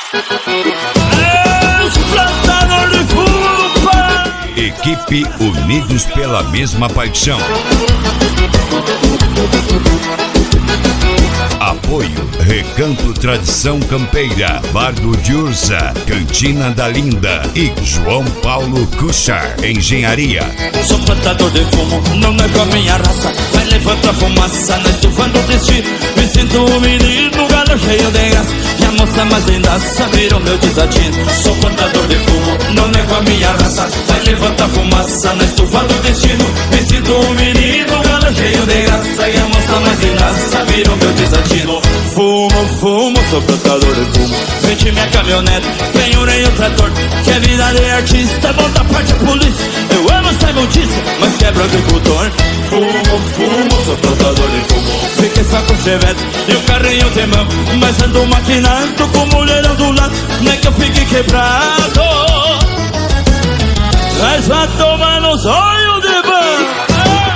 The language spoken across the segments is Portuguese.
Plantador de fumo, pai. Equipe Unidos pela Mesma Paixão. Apoio Recanto Tradição Campeira, Bar do Diurza, Cantina da Linda e João Paulo Cuchar Engenharia. Sou plantador de fumo, não nego a minha raça. Vai levantar fumaça na estufa do destino. Me sinto um menino, galo cheio de graça. E a moça mais lindaça virou meu desatino. Sou plantador de fumo, não nego a minha raça. Vai levantar fumaça na estufa do destino. Me sinto um menino, galo cheio de graça. E a moça mais lindaça virou meu desatino. Fumo, fumo, sou plantador de fumo. Frente minha caminhonete, penhorei o trator. Que a vida de artista, bom da parte a polícia. Eu amo essa notícia, mas quebra o agricultor. Fumo, fumo, sou plantador de fumo. Fiquei só com chevette e o carrinho tem mão. Mas ando maquinando com mulherão do lado. Não é que eu fique quebrado, mas vai tomar nos olhos de banho.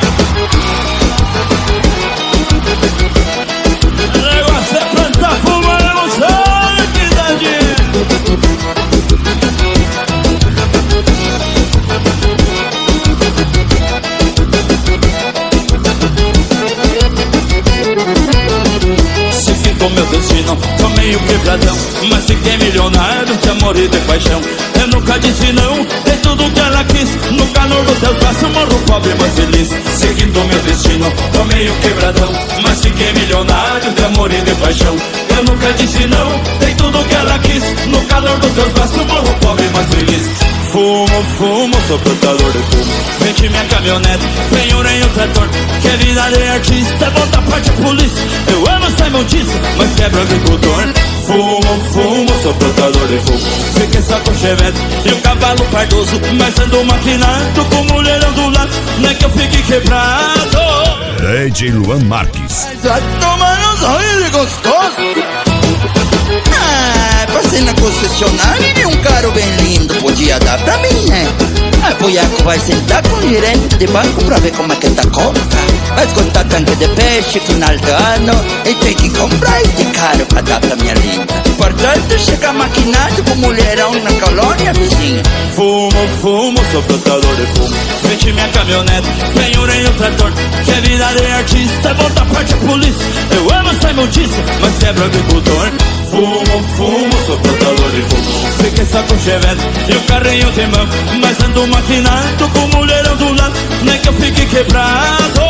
Meu destino, tô meio quebradão, mas fiquei milionário de amor e de paixão. Eu nunca disse não, tem tudo que ela quis. No calor do teu braço morro pobre, mas feliz. Seguindo meu destino, tô meio quebradão, mas fiquei milionário de amor e de paixão. Eu nunca disse não, tem tudo que ela quis. No calor do teu braço morro pobre, mas feliz. Fumo, fumo, sou plantador de fumo. Frente minha caminhonete, penhorei o trator. Que a vida de artista, bom da parte a polícia. Eu amo essa imundiça, mas quebra o agricultor. Fumo, fumo, sou plantador de fumo. Fiquei só com chevette e um cavalo pardoso. Mas ando maquinado com mulherão do lado. Não é que eu fique quebrado. DJ Luan Marques. Vai tomar nos olhos de gostoso. Passei na concessionária e vi um carro bem lindo. Podia dar pra mim, né? Aí Puiaco vai sentar com o gerente de banco pra ver como é que tá a conta. Vai esgotar tanque de peixe final do ano e tem que comprar este carro pra dar pra minha linda. Importante chegar maquinado com mulherão na colônia vizinha. Fumo, fumo, sou plantador de fumo. Frente minha caminhonete, penhorei o trator. Que a vida de artista, bom da parte a polícia. Eu amo essa imundiça, mas quebra o agricultor. Fumo, fumo, sou plantador de fumo. Fiquei só com chevette e o carrinho tem mão. Mas ando maquinado com mulherão do lado. Nem que eu fique quebrado.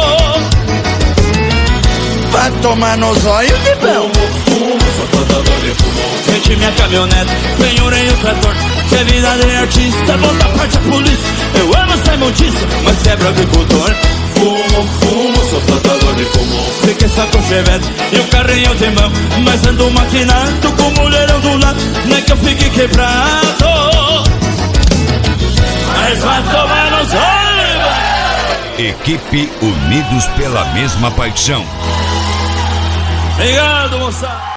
Vai tomar nos olhos de bom. Fumo, sou plantador de fumo. Frente minha caminhonete, penhorei o trator. Que a vida de artista, bom da parte a polícia. Eu amo essa imundiça, mas quebra o agricultor. Fumo, fumo, sou plantador de fumo. Fiquei só com chevette e o carrinho tem mão. Mas ando maquinado com mulherão do lado. Não é que eu fique quebrado, mas vai tomar nos olhos. Equipe Unidos pela Mesma Paixão. Obrigado, moçada.